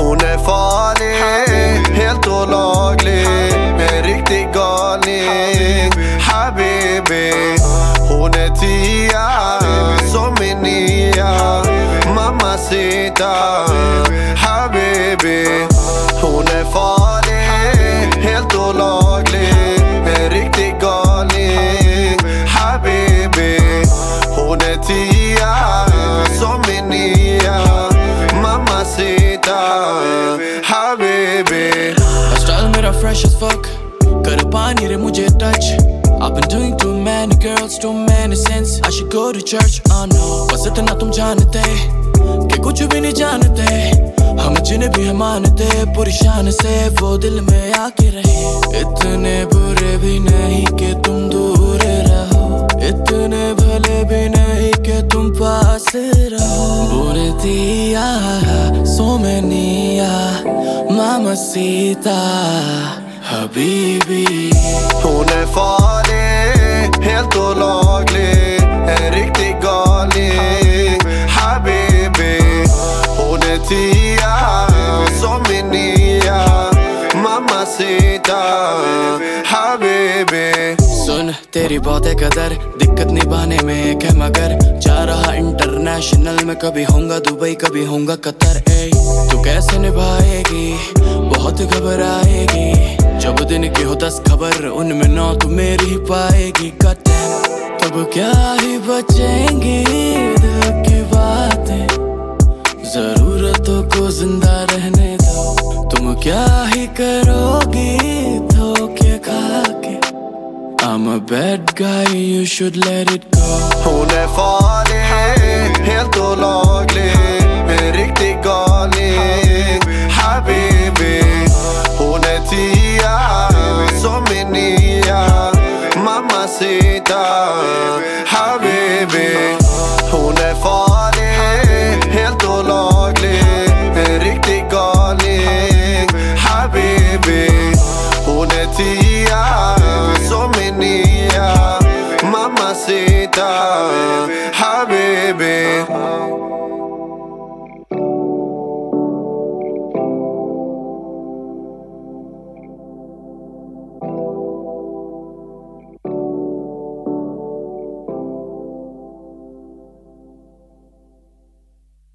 Hon är farlig, helt olaglig, en riktig galning. Habibi, hon är 10 som min nia. Mamacita, Habibi. Hon är farlig, helt olaglig, en riktig galning. Habibi, hon är 10 som min nia. Mamacita, Habibi. Style मेरा fresh as fuck, कर पानी रे मुझे touch. I've been doing too many girls, too many sins. I should go to church, oh no. बस इतना तुम जानते कि कुछ भी नहीं जानते. हम जिन्हें भी हम मानते, पूरी शान से वो दिल में आके रहे. इतने बुरे भी नहीं कि तुम दूर रहो, इतने भले भी नहीं कि तुम पास रहो. Buenos so many mamacita, Habibi. Hon är farlig, helt olaglig, en riktig galning. Habibi, hon är 10 som min nia. Mamacita, Habibi. सुन तेरी बहुत है कदर, दिक्कत निभाने में एक है मगर. जा रहा इंटरनेशनल में, कभी होऊंगा दुबई, कभी होऊंगा कतर. ए तू कैसे निभाएगी, बहुत घबराएगी. जब दिन की हो 10 खबर, उनमें 9 तू मेरी ही पाएगी. कटन तब क्या ही बचेंगी दिल की बातें. जरूरतों को जिंदा रहने दो, तुम क्या ही करोगी धोखे खा के. I'm a bad guy, you should let it go. Hon är farlig, helt olaglig,